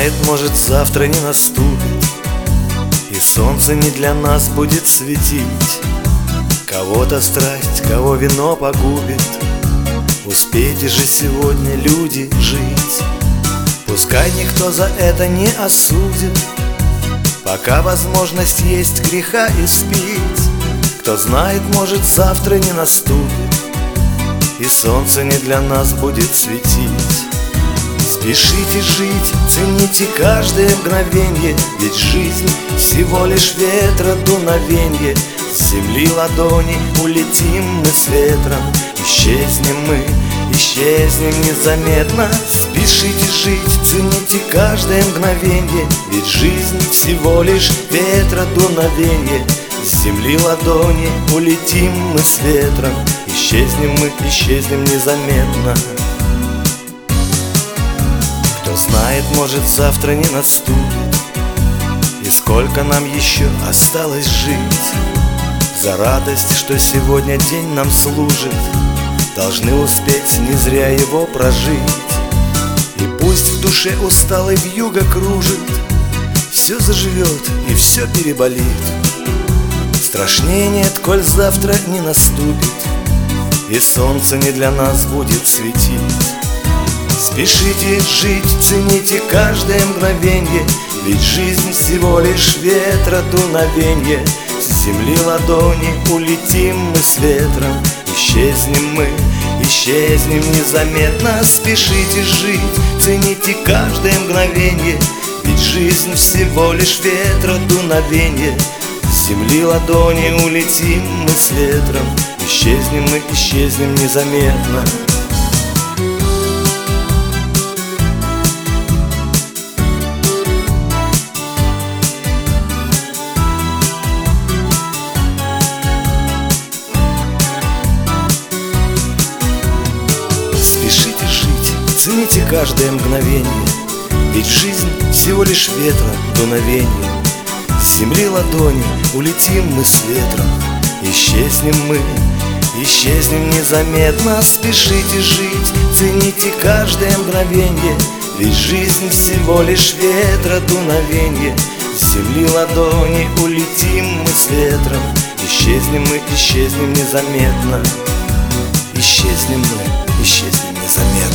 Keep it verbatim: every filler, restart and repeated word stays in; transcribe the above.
знает, может, завтра не наступит, и солнце не для нас будет светить. Кого-то страсть, кого вино погубит. Успейте же сегодня, люди, жить. Пускай никто за это не осудит, пока возможность есть греха испить. Кто знает, может, завтра не наступит, и солнце не для нас будет светить. Спешите жить, цените каждое мгновенье, ведь жизнь всего лишь ветра дуновенье. С земли ладони улетим мы с ветром, исчезнем мы, исчезнем незаметно. Спешите жить, цените каждое мгновенье, ведь жизнь всего лишь ветра дуновенье. С земли ладони улетим мы с ветром, исчезнем мы, исчезнем незаметно. Кто знает, может, завтра не наступит, и сколько нам еще осталось жить. За радость, что сегодня день нам служит, должны успеть не зря его прожить. И пусть в душе усталой вьюга кружит, все заживет и все переболит. Страшнее нет, коль завтра не наступит, и солнце не для нас будет светить. Спешите жить, цените каждое мгновенье, ведь жизнь всего лишь ветра дуновенье. С земли ладони улетим мы с ветром, исчезнем мы, исчезнем незаметно. Спешите жить, цените каждое мгновенье, ведь жизнь всего лишь ветра дуновенье. С земли ладони улетим мы с ветром, исчезнем мы, исчезнем незаметно. Спешите жить, цените каждое мгновенье, ведь жизнь всего лишь ветра дуновенье. С земли ладони улетим мы с ветром, исчезнем мы, исчезнем незаметно. Спешите жить, цените каждое мгновенье, ведь жизнь всего лишь ветра дуновенье. С земли ладони улетим мы с ветром, исчезнем мы, исчезнем незаметно. Исчезнем мы, исчезнем незаметно.